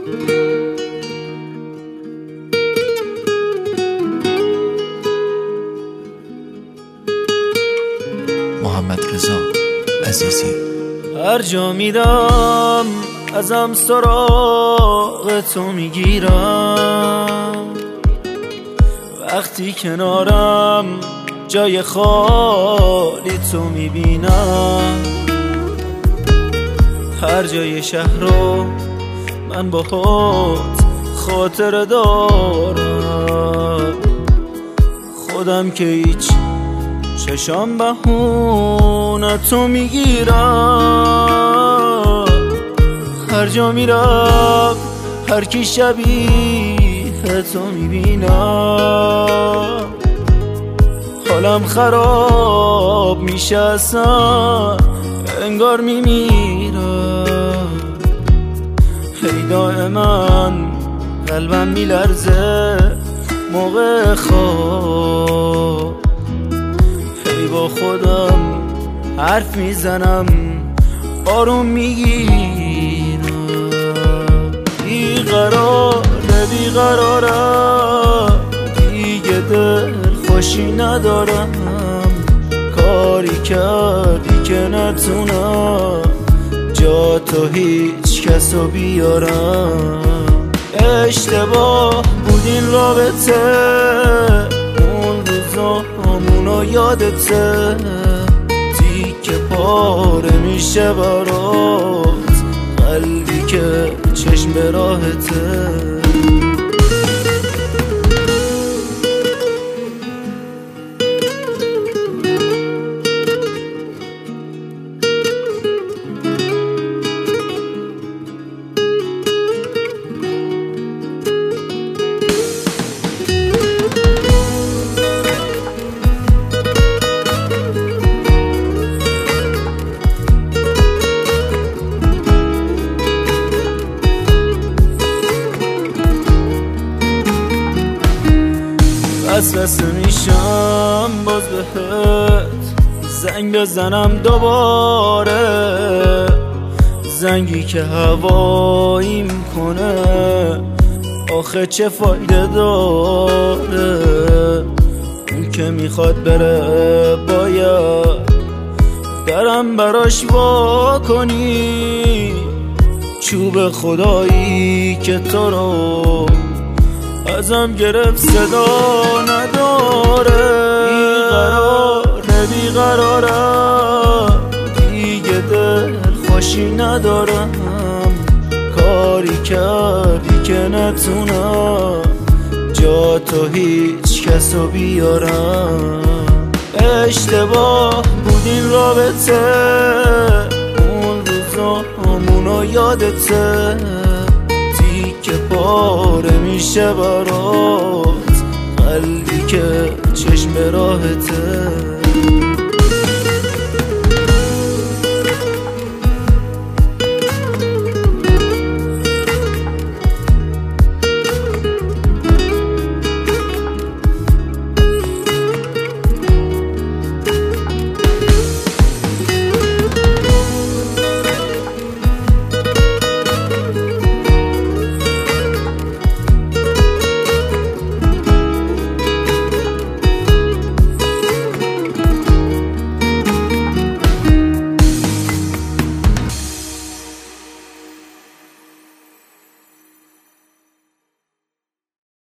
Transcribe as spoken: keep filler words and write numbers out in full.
محمد رضا عزیزی. هر جا میرم ازم سراغ تو میگیرم، وقتی کنارم جای خالی تو میبینم. هر جای شهر رو من باهات خاطر دارم، خودم که هیچ چشام بهونه تو میگیرم. هر جا میرم هر کی شبیه تو میبینم، حالم خراب میشه اصلا انگار میمیرم. هی دائما قلبم میلرزه موقع خواب، هی با خودم حرف میزنم آروم میگیرم. بیقراره بیقرارم دیگه دل خوشی ندارم، کاری کردی که نتونم جا تو هیچ کسو بیارم. اشتباه بود این رابطه، اون روزامونو یادته، تیکه پاره میشه برات قلبی که چشم به راهته. وسوسه میشم باز بهت زنگ بزنم دوباره، زنگی که هواییم کنه آخه چه فایده داره. اون که میخواد بره باید درم براش وا کنی، چوب خدایی که تو رو ازم گرفت صدا نداره. بیقراره بیقرارم دیگه دل خوشی ندارم، کاری کردی که نتونم جا تو هیچ کسو بیارم. اشتباه بود این رابطه، اون روزامونو یادته، که پاره میشه برات قلبی که چشم به راهته.